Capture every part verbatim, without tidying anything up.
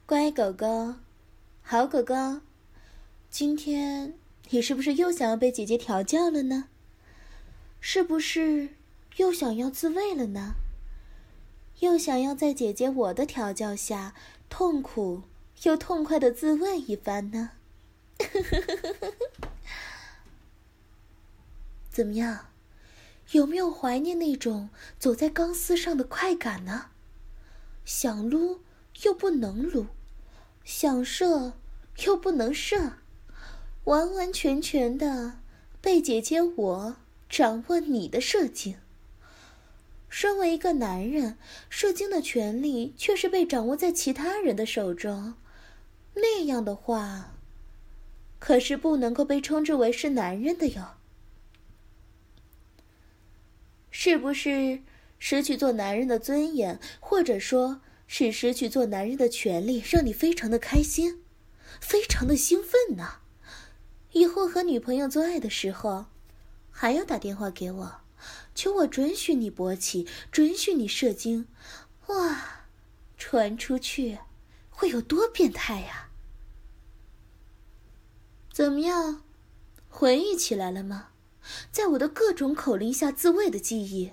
乖狗狗，好狗狗，今天你是不是又想要被姐姐调教了呢？是不是又想要自慰了呢？又想要在姐姐我的调教下痛苦又痛快的自慰一番呢？怎么样，有没有怀念那种走在钢丝上的快感呢？想撸又不能撸，想射又不能射，完完全全的被姐姐我掌握你的射精。身为一个男人，射精的权利却是被掌握在其他人的手中，那样的话可是不能够被称之为是男人的哟。是不是失去做男人的尊严，或者说是失去做男人的权利，让你非常的开心，非常的兴奋呢？以后和女朋友做爱的时候还要打电话给我，求我准许你勃起，准许你射精。哇，传出去会有多变态呀？怎么样，回忆起来了吗？在我的各种口令下自慰的记忆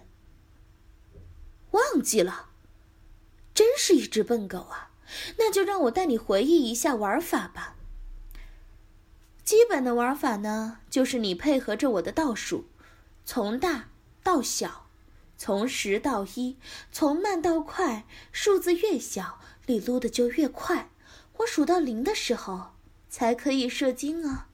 忘记了？真是一只笨狗啊！那就让我带你回忆一下玩法吧。基本的玩法呢，就是你配合着我的倒数，从大到小，从十到一，从慢到快，数字越小你撸的就越快，我数到零的时候才可以射精啊。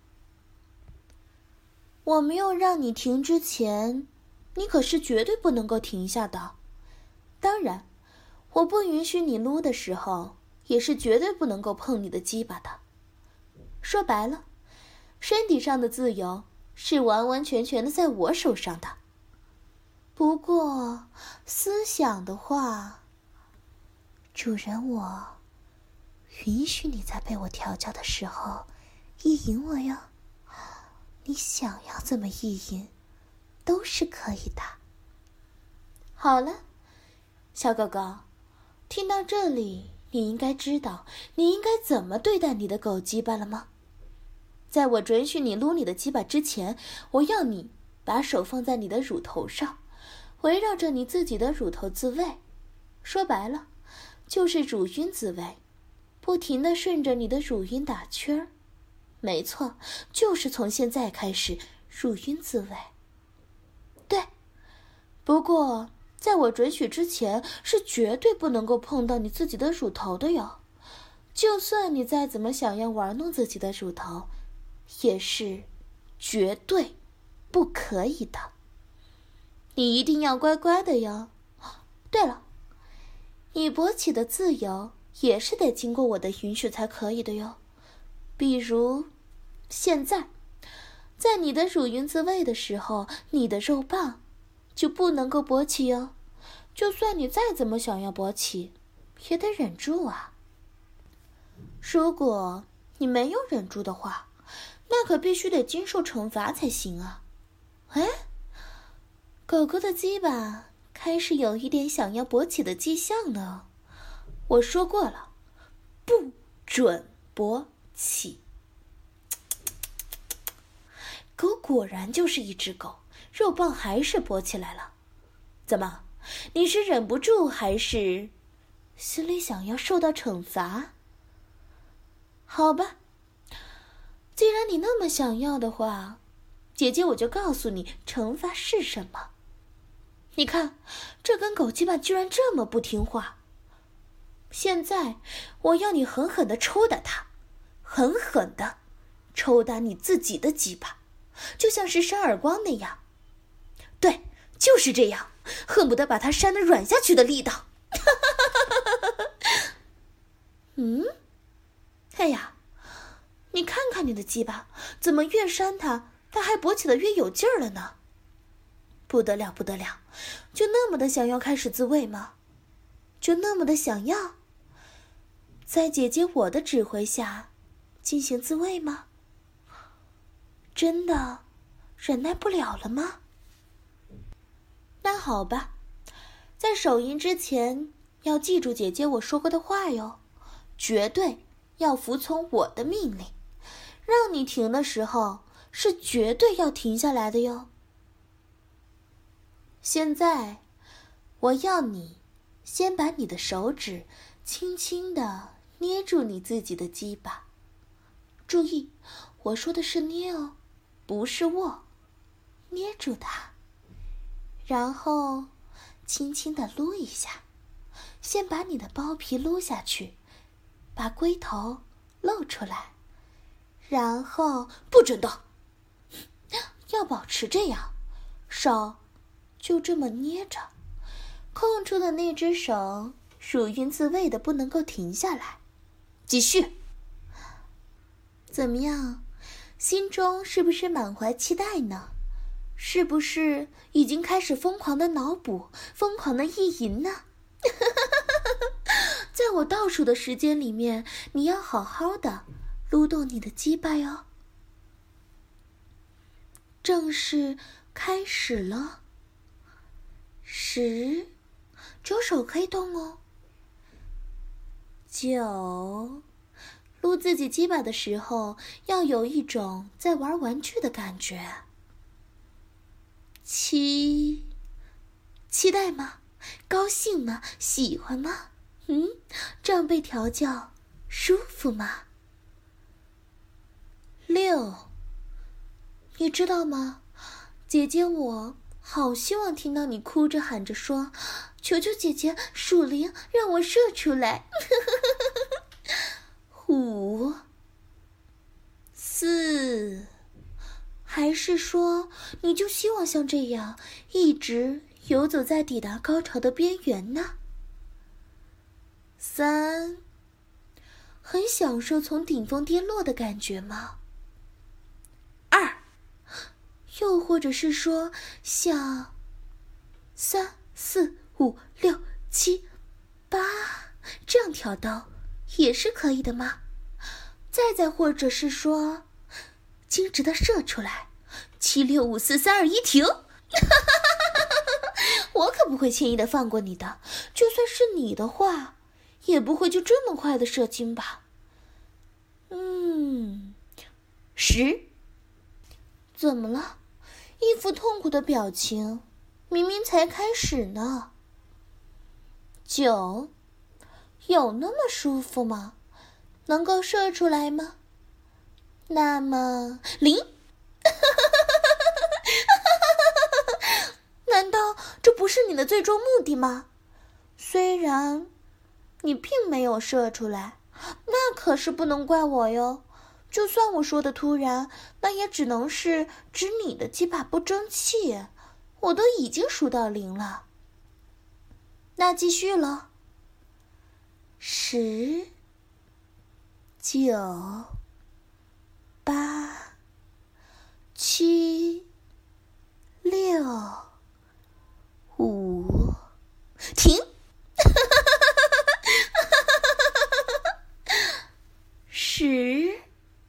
我没有让你停之前，你可是绝对不能够停下的。当然，我不允许你撸的时候，也是绝对不能够碰你的鸡巴的。说白了，身体上的自由是完完全全的在我手上的。不过，思想的话，主人我允许你在被我调教的时候意淫我哟。你想要怎么意淫都是可以的。好了，小狗狗，听到这里，你应该知道你应该怎么对待你的狗鸡巴了吗？在我准许你撸你的鸡巴之前，我要你把手放在你的乳头上，围绕着你自己的乳头自慰。说白了，就是乳晕自慰，不停地顺着你的乳晕打圈儿。没错，就是从现在开始乳晕自慰。对，不过在我准许之前，是绝对不能够碰到你自己的乳头的哟。就算你再怎么想要玩弄自己的乳头，也是绝对不可以的。你一定要乖乖的哟。对了，你勃起的自由也是得经过我的允许才可以的哟。比如，现在，在你的乳晕自慰的时候，你的肉棒就不能够勃起哟。就算你再怎么想要勃起，也得忍住啊。如果你没有忍住的话，那可必须得经受惩罚才行啊。哎，狗狗的鸡巴开始有一点想要勃起的迹象了。我说过了，不准勃起。狗果然就是一只狗，肉棒还是勃起来了。怎么，你是忍不住还是心里想要受到惩罚？好吧，既然你那么想要的话，姐姐我就告诉你惩罚是什么。你看，这根狗鸡巴居然这么不听话。现在我要你狠狠地抽打它，狠狠地抽打你自己的鸡巴，就像是扇耳光那样。对，就是这样，恨不得把它扇得软下去的力道。嗯，哎呀，你看看你的鸡巴，怎么越扇它，它还勃起得越有劲儿了呢？不得了，不得了，就那么的想要开始自慰吗？就那么的想要在姐姐我的指挥下进行自慰吗？真的忍耐不了了吗？那好吧，在手淫之前要记住姐姐我说过的话哟， 绝对要服从我的命令。让你停的时候，是绝对要停下来的哟。现在，我要你先把你的手指轻轻地捏住你自己的鸡巴。注意，我说的是捏哦，不是握。捏住它，然后轻轻地撸一下。先把你的包皮撸下去，把龟头露出来，然后不准动，要保持这样，手就这么捏着，空出的那只手如晕自慰的不能够停下来。继续。怎么样，心中是不是满怀期待呢？是不是已经开始疯狂的脑补，疯狂的意淫呢？在我倒数的时间里面，你要好好的撸动你的鸡巴哟。正式开始了。十，只有手可以动哦。九，撸自己鸡巴的时候，要有一种在玩玩具的感觉。七，期待吗？高兴吗？喜欢吗？嗯，这样被调教舒服吗？六，你知道吗？姐姐我好希望听到你哭着喊着说，求求姐姐属灵让我射出来。五，四，还是说你就希望像这样一直游走在抵达高潮的边缘呢？三，很享受从顶峰跌落的感觉吗？二，又或者是说像三四五六七八这样挑刀也是可以的吗？再再或者是说径直的射出来，七六五四三二一停。我可不会轻易的放过你的，就算是你的话，也不会就这么快的射精吧。嗯，十，怎么了？一副痛苦的表情，明明才开始呢。九，有那么舒服吗？能够射出来吗？那么零。难道这不是你的最终目的吗？虽然你并没有射出来，那可是不能怪我哟。就算我说的突然，那也只能是指你的鸡巴不争气。我都已经数到零了。那继续了。十、九、八、七、六、五，停。十、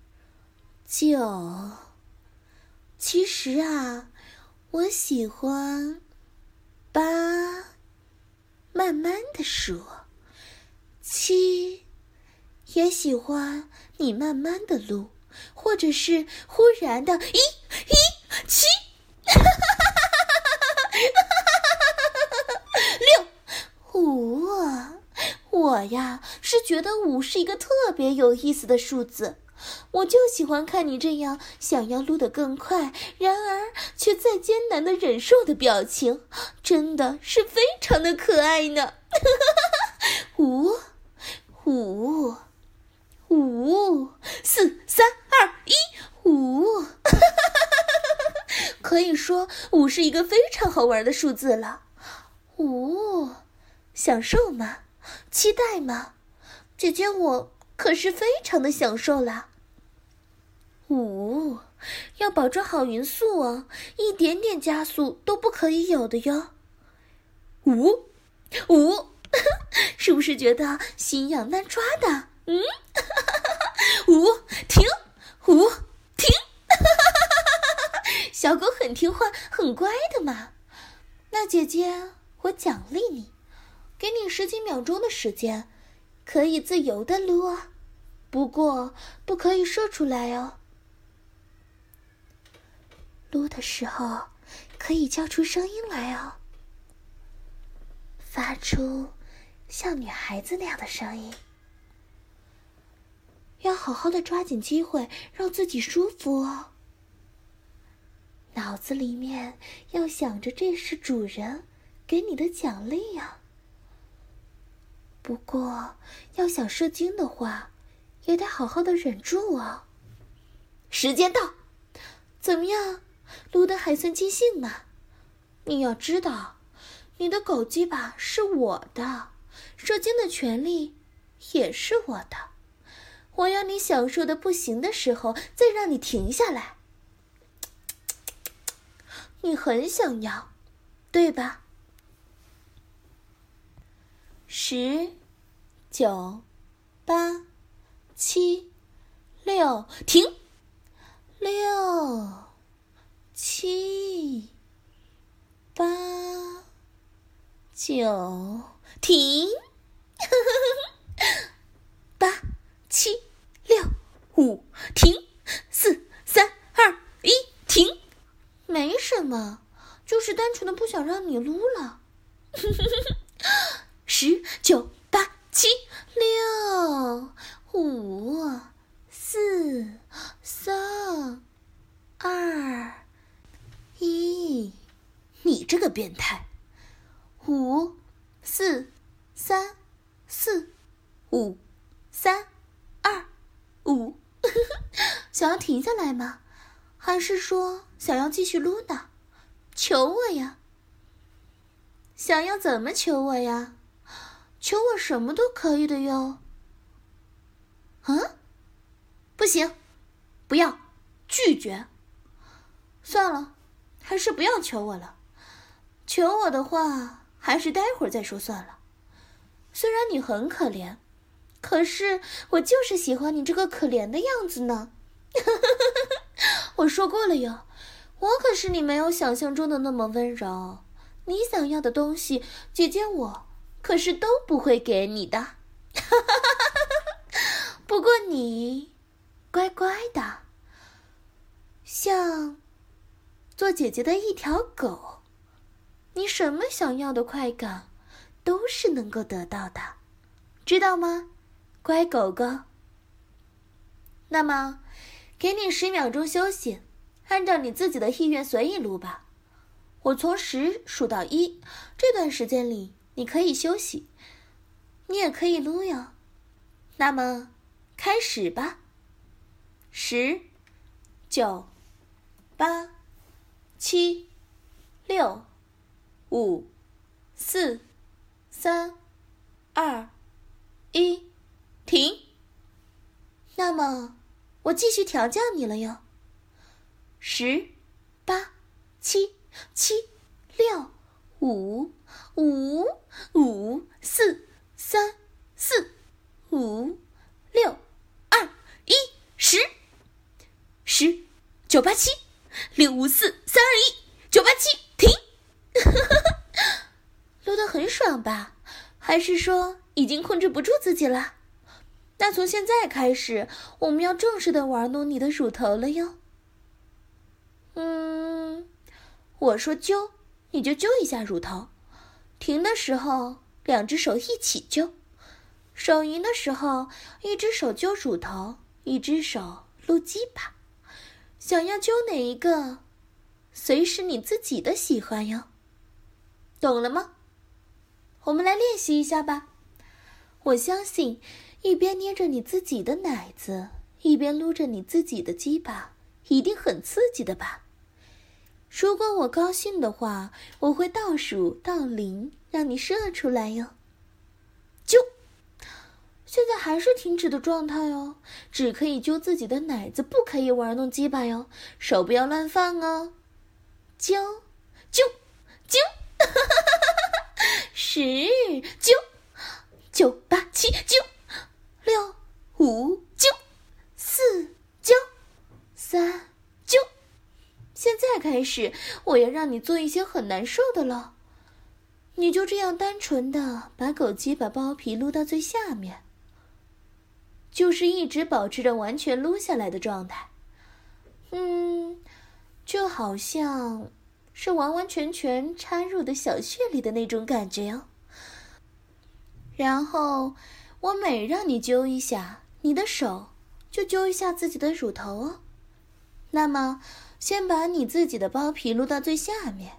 九，其实啊，我喜欢八，慢慢的数。七，也喜欢你慢慢的撸，或者是忽然的一一七。六五，我呀是觉得五是一个特别有意思的数字，我就喜欢看你这样想要撸得更快，然而却再艰难的忍受的表情，真的是非常的可爱呢。五五五四三二一五。可以说五是一个非常好玩的数字了。五，享受吗？期待吗？姐姐我可是非常的享受啦。五，要保证好匀速哦，一点点加速都不可以有的哟。五五，是不是觉得心痒难抓的？嗯，五停，五停。小狗很听话很乖的嘛。那姐姐我奖励你，给你十几秒钟的时间， 可以自由的撸啊，不过不可以射出来哦。撸的时候可以叫出声音来哦，发出像女孩子那样的声音。要好好的抓紧机会，让自己舒服哦。脑子里面要想着这是主人给你的奖励呀。不过要想射精的话，也得好好的忍住哦。时间到，怎么样？撸得还算尽兴吗？你要知道，你的狗鸡巴是我的，射精的权利也是我的。我要你享受的不行的时候，再让你停下来。你很想要，对吧？十、九、八、七、六，停！六、七、八、九，停！八、七、六、五，停！四、三、二、一，停！没什么，就是单纯的不想让你撸了。十、九、八、七、六、五、四、三、二、一，你这个变态！五、四、三、四、五、三、二、五，想要停下来吗？还是说想要继续撸呢？求我呀！想要怎么求我呀？求我什么都可以的哟。啊？不行，不要，拒绝。算了，还是不要求我了。求我的话，还是待会儿再说算了。虽然你很可怜，可是我就是喜欢你这个可怜的样子呢。我说过了哟，我可是你没有想象中的那么温柔。你想要的东西，姐姐我可是都不会给你的。不过你乖乖的，像做姐姐的一条狗，你什么想要的快感都是能够得到的，知道吗，乖狗狗？那么给你十秒钟休息，按照你自己的意愿随意撸吧。我从十数到一，这段时间里你可以休息，你也可以撸哟。那么开始吧。十、九、八、七、六、五、四、三、二、一，停。那么我继续调教你了哟。十、八、七、七、六、五、五、五、四、三、四、五、六、二、一，十、十、九、八、七、六、五、四、三、二、一，九、八、七，停。撸得很爽吧？还是说已经控制不住自己了？那从现在开始，我们要正式的玩弄你的乳头了哟。嗯，我说揪，你就揪一下乳头。停的时候，两只手一起揪。手淫的时候，一只手揪乳头，一只手撸鸡巴。想要揪哪一个，随时你自己的喜欢哟。懂了吗？我们来练习一下吧。我相信一边捏着你自己的奶子，一边撸着你自己的鸡巴，一定很刺激的吧？如果我高兴的话，我会倒数到零，让你射出来哟。揪！现在还是停止的状态哦，只可以揪自己的奶子，不可以玩弄鸡巴哟，手不要乱放哦。揪！揪！揪！十、九、九、八、七、九、六、五、九、四、九、三、九。现在开始，我要让你做一些很难受的了。你就这样单纯的把狗鸡把包皮撸到最下面， 就是一直保持着完全撸下来的状态。嗯，就好像是完完全全插入的小穴里的那种感觉哦。然后我每让你揪一下，你的手就揪一下自己的乳头哦。那么先把你自己的包皮撸到最下面。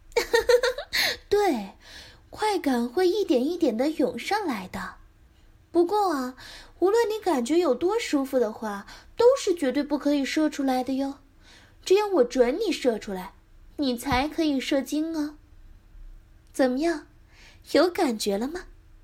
对，快感会一点一点的涌上来的。不过啊，无论你感觉有多舒服的话，都是绝对不可以射出来的哟。只有我准你射出来，你才可以射精哦。怎么样，有感觉了吗？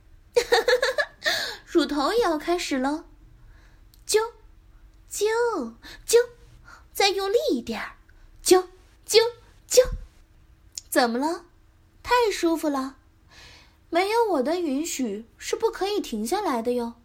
乳头也要开始喽，揪揪揪，再用力一点，揪揪揪。怎么了？太舒服了，没有我的允许是不可以停下来的哟。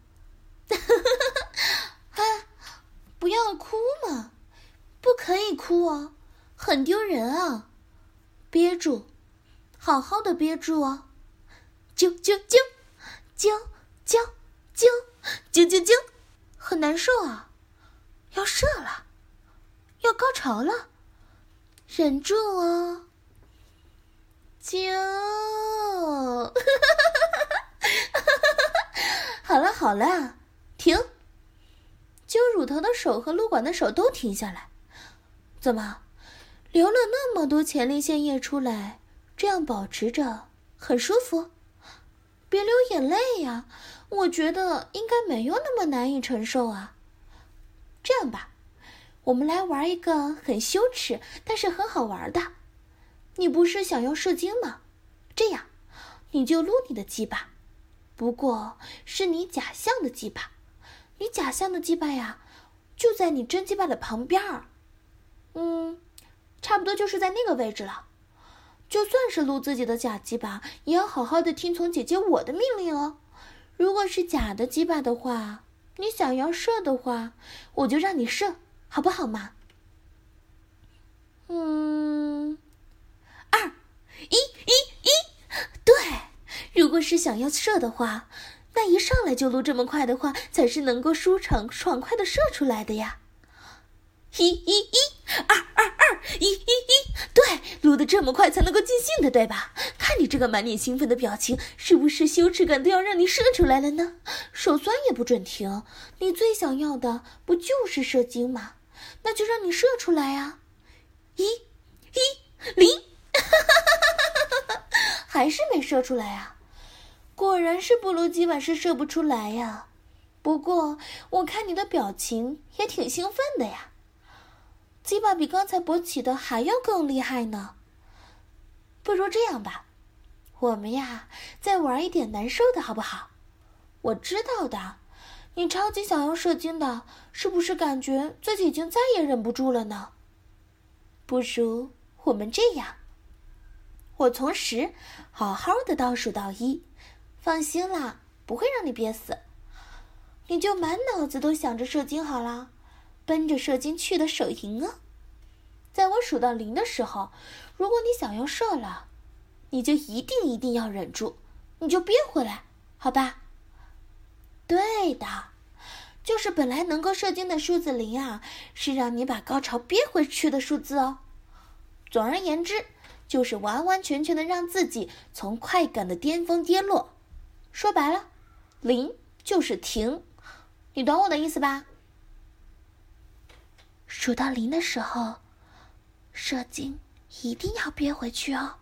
啊，不要哭嘛，不可以哭哦，很丢人啊。憋住，好好的憋住哦。揪揪揪揪揪揪揪揪揪，很难受啊，要射了，要高潮了，忍住哦。揪好了好了，停。揪乳头的手和撸管的手都停下来。怎么，流了那么多前列腺液出来，这样保持着很舒服？别流眼泪呀，我觉得应该没有那么难以承受啊。这样吧，我们来玩一个很羞耻但是很好玩的。你不是想要射精吗？这样，你就撸你的鸡巴，不过是你假象的鸡巴。你假象的鸡巴呀，就在你真鸡巴的旁边儿，嗯，差不多就是在那个位置了。就算是撸自己的假鸡巴，也要好好的听从姐姐我的命令哦。如果是假的鸡巴的话，你想要射的话，我就让你射，好不好嘛？嗯。二一一一，对，如果是想要射的话，那一上来就撸这么快的话，才是能够舒畅爽快的射出来的呀。一一一，二二二，一一一，对，撸得这么快才能够尽兴的，对吧？看你这个满脸兴奋的表情，是不是羞耻感都要让你射出来了呢？手酸也不准停，你最想要的不就是射精吗？那就让你射出来啊！一一零。还是没射出来啊，果然是不撸鸡巴是射不出来呀。不过我看你的表情也挺兴奋的呀，鸡巴比刚才勃起的还要更厉害呢。不如这样吧，我们呀再玩一点难受的好不好？我知道的，你超级想要射精的，是不是感觉自己已经再也忍不住了呢？不如我们这样，我从十好好的倒数到一，放心啦，不会让你憋死。你就满脑子都想着射精好了，奔着射精去的手淫啊！在我数到零的时候，如果你想要射了，你就一定一定要忍住，你就憋回来，好吧？对的，就是本来能够射精的数字零啊，是让你把高潮憋回去的数字哦。总而言之，就是完完全全的让自己从快感的巅峰跌落。说白了，零就是停，你懂我的意思吧？数到零的时候，射精一定要憋回去哦。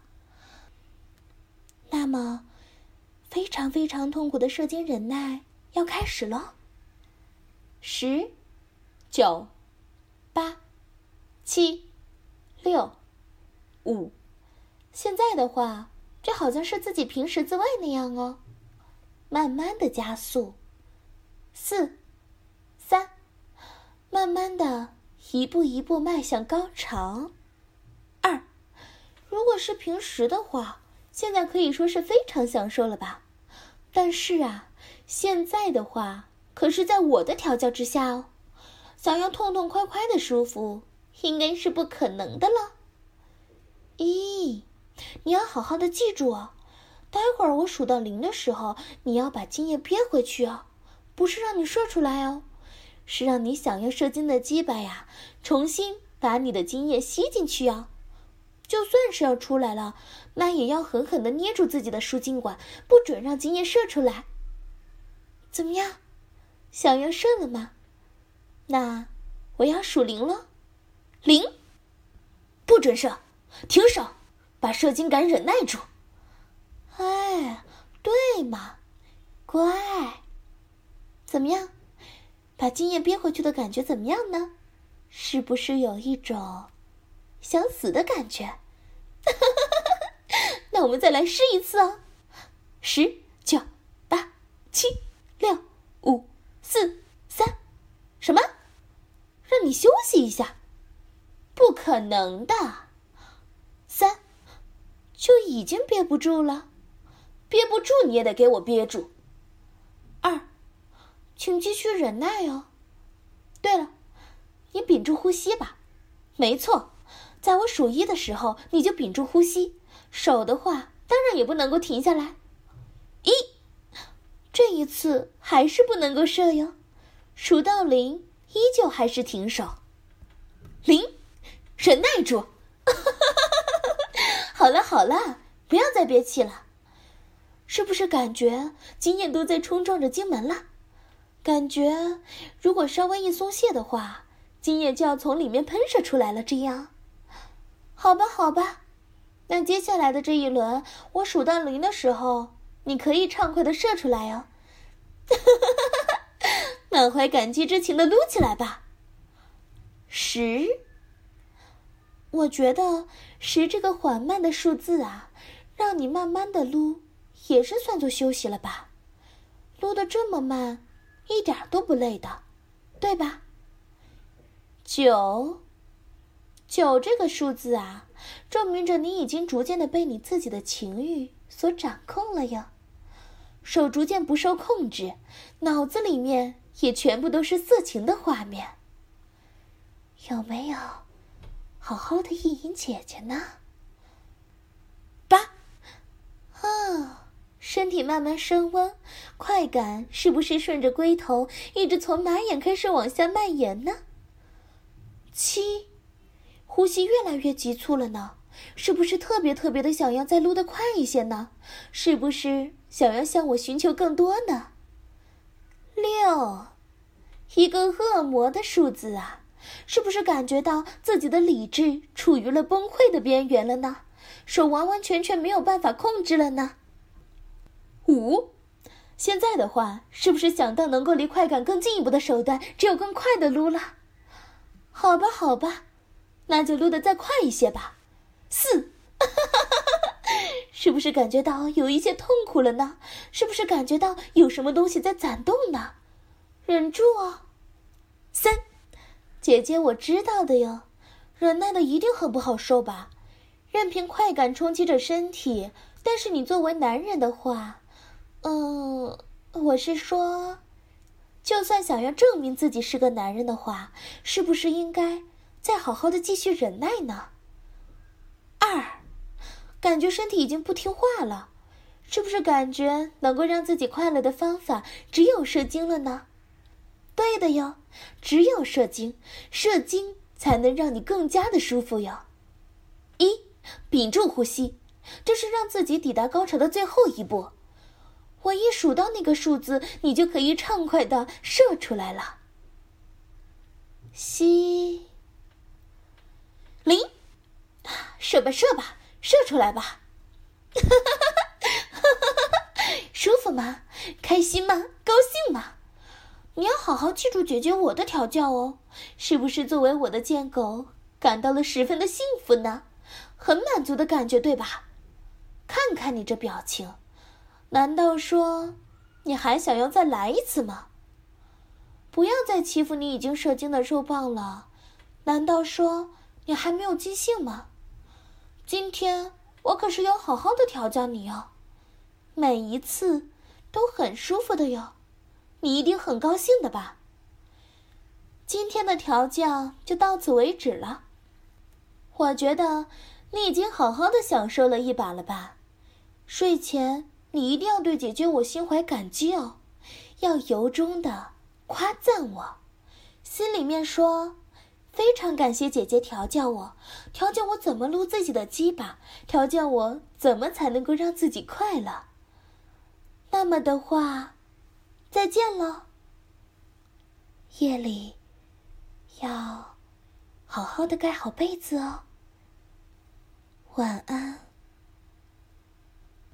那么，非常非常痛苦的射精忍耐要开始咯。十、九、八、七、六、五。现在的话，就好像是自己平时自慰那样哦，慢慢的加速。四、三，慢慢的一步一步迈向高潮。二，如果是平时的话，现在可以说是非常享受了吧？但是啊，现在的话，可是在我的调教之下哦，想要痛痛快快的舒服，应该是不可能的了。咦，你要好好的记住哦，待会儿我数到零的时候，你要把精液憋回去哦， 不是让你射出来哦，是让你想要射精的鸡巴呀，重新把你的精液吸进去哦。就算是要出来了，那也要狠狠地捏住自己的输精管，不准让精液射出来。怎么样？想要射了吗？那我要数零了。零，不准射，停手，把射精感忍耐住。哎，对嘛，乖。怎么样？把精液憋回去的感觉怎么样呢？是不是有一种想死的感觉？那我们再来试一次哦。十、九、八、七、六、五、四、三，什么？让你休息一下？不可能的。三，就已经憋不住了，憋不住你也得给我憋住。二，请继续忍耐哦。对了，你屏住呼吸吧。没错，在我数一的时候，你就屏住呼吸。手的话，当然也不能够停下来。一，这一次还是不能够射哟。数到零，依旧还是停手。零，忍耐住。好了好了，不要再憋气了。是不是感觉精液都在冲撞着精门了？感觉如果稍微一松懈的话，精液就要从里面喷射出来了。这样，好吧好吧，那接下来的这一轮，我数到零的时候，你可以畅快的射出来哦。满怀感激之情的撸起来吧。十，我觉得十这个缓慢的数字啊，让你慢慢的撸，也是算作休息了吧？撸得这么慢，一点都不累的，对吧？九，九这个数字啊，证明着你已经逐渐的被你自己的情欲所掌控了呀。手逐渐不受控制，脑子里面也全部都是色情的画面。有没有好好的意淫姐姐呢？八，啊，身体慢慢升温，快感是不是顺着龟头一直从马眼开始往下蔓延呢？七，呼吸越来越急促了呢，是不是特别特别的想要再撸得快一些呢？是不是想要向我寻求更多呢？六，一个恶魔的数字啊，是不是感觉到自己的理智处于了崩溃的边缘了呢？手完完全全没有办法控制了呢？五，现在的话，是不是想到能够离快感更进一步的手段，只有更快的撸了？好吧好吧，那就撸得再快一些吧。四，是不是感觉到有一些痛苦了呢？是不是感觉到有什么东西在攒动呢？忍住哦。三，姐姐我知道的哟，忍耐的一定很不好受吧？任凭快感冲击着身体，但是你作为男人的话，嗯，我是说，就算想要证明自己是个男人的话，是不是应该再好好的继续忍耐呢？二，感觉身体已经不听话了，是不是感觉能够让自己快乐的方法只有射精了呢？对的哟，只有射精，射精才能让你更加的舒服哟。一，屏住呼吸，这是让自己抵达高潮的最后一步。我一数到那个数字，你就可以畅快的射出来了。吸，零，射吧射吧，射出来吧。舒服吗？开心吗？高兴吗？你要好好记住姐姐我的调教哦，是不是作为我的贱狗感到了十分的幸福呢？很满足的感觉，对吧？看看你这表情，难道说你还想要再来一次吗？不要再欺负你已经射精的肉棒了，难道说你还没有尽兴吗？今天我可是要好好的调教你哦，每一次都很舒服的哟，你一定很高兴的吧？今天的调教就到此为止了。我觉得你已经好好的享受了一把了吧？睡前你一定要对姐姐我心怀感激哦， 要由衷的夸赞我，心里面说，非常感谢姐姐调教我，调教我怎么撸自己的鸡巴，调教我怎么才能够让自己快乐。那么的话，再见了。夜里要好好的盖好被子哦。晚安。